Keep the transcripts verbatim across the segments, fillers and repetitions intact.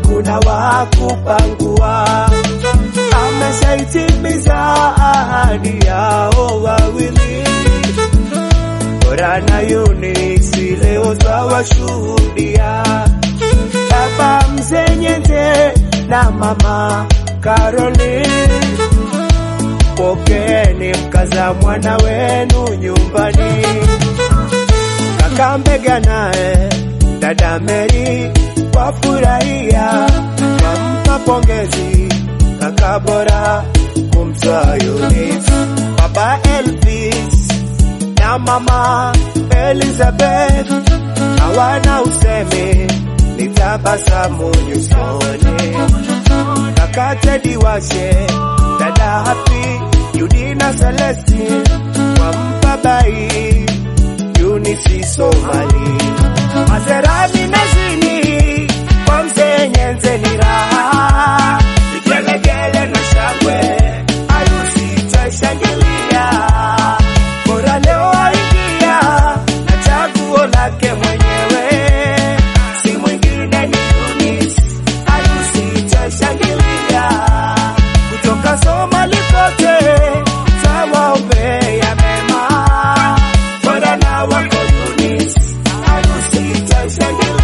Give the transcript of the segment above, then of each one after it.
hakuna wa kupangua. Ameshaitimiza ahadi yao wawili, Bora na Eunice leo twawashuhudia. Baba Mzee Nyenze na Mama Caroline, pokeeni mkaza mwana wenu nyumbani. Kaka Mbega naye Dada Mary wafurahia, wampa pongezi kaka Bora kumzaa Eunice. Baba Elvis na Mama Elizabeth hawana usemi, ni tabasamu nyusoni. Kaka Teddy Washe, Dada Happy, Judy na Celestine wampa bai Eunice Somali. Mazerani na Zini kwa Mzee Nyenze ni raha, vigelegele na shangwe harusi twashangilia. Bora leo aingia na chaguo lake mwenyewe, si mwingine ni Eunice, harusi twashangilia. Kutoka Somali kote twawaombea mema, Bora na wako Eunice, harusi twashangilia.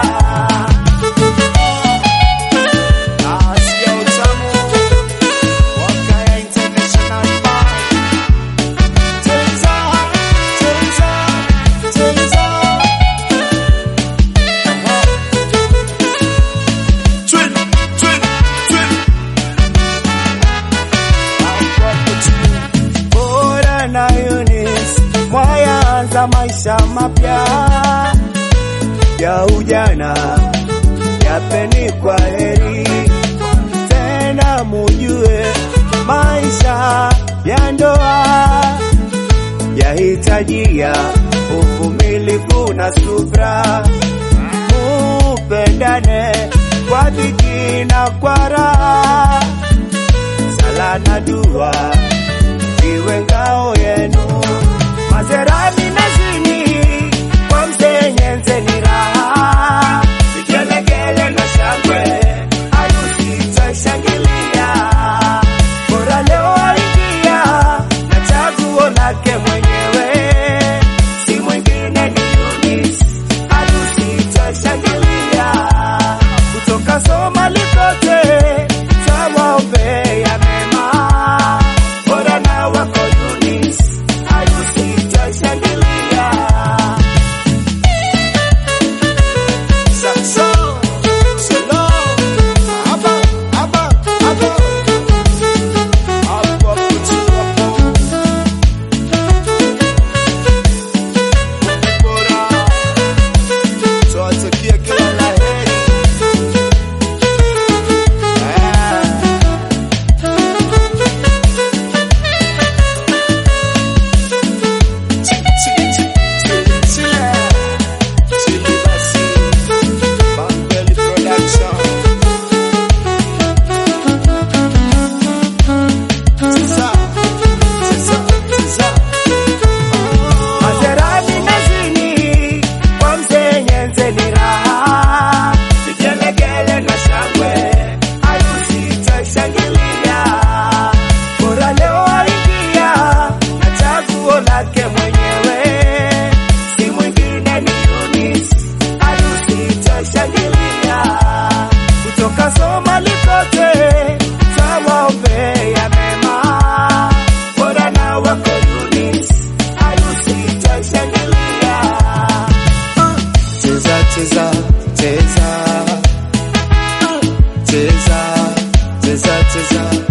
Asia utamu Wakaya International Bank. Tenza, tenza, tenza. Twin, twin, twin. Bora na Eunice mwayaanza maisha mapya ya ujana, yapeni kwa heri. Tena mujue maisha ya ndoa yahitajia uvumilivu na subra. Mupendane kwa dhiki na kwa raha, sala na dua iwe ngao yenu. Mazerani na Zini kwa Mzee Nyenze ni raha, vigelegele na shangwe harusi twashangilia. Bora leo aingia na chaguo lake mwenyewe, si mwingine ni Eunice, harusi twashangilia. Kutoka Somali kote twawaombea mema, Bora na wako Eunice, harusi twashangilia. Sakso, solo, aba, aba, aba. Aba kutu wapo. Bora, twatakia kila la heri. Ah. Mazerani na Zini kwa Mzee Nyenze ni raha, vigelegele na shangwe harusi twashangilia. Bora leo aingia na chaguo lake mwenyewe, si mwingine ni Eunice, harusi twashangilia. Kutoka Somali kote twawaombea mema, Bora na wako Eunice, harusi twashangilia. Cheza, cheza, cheza. Cheza, cheza, cheza.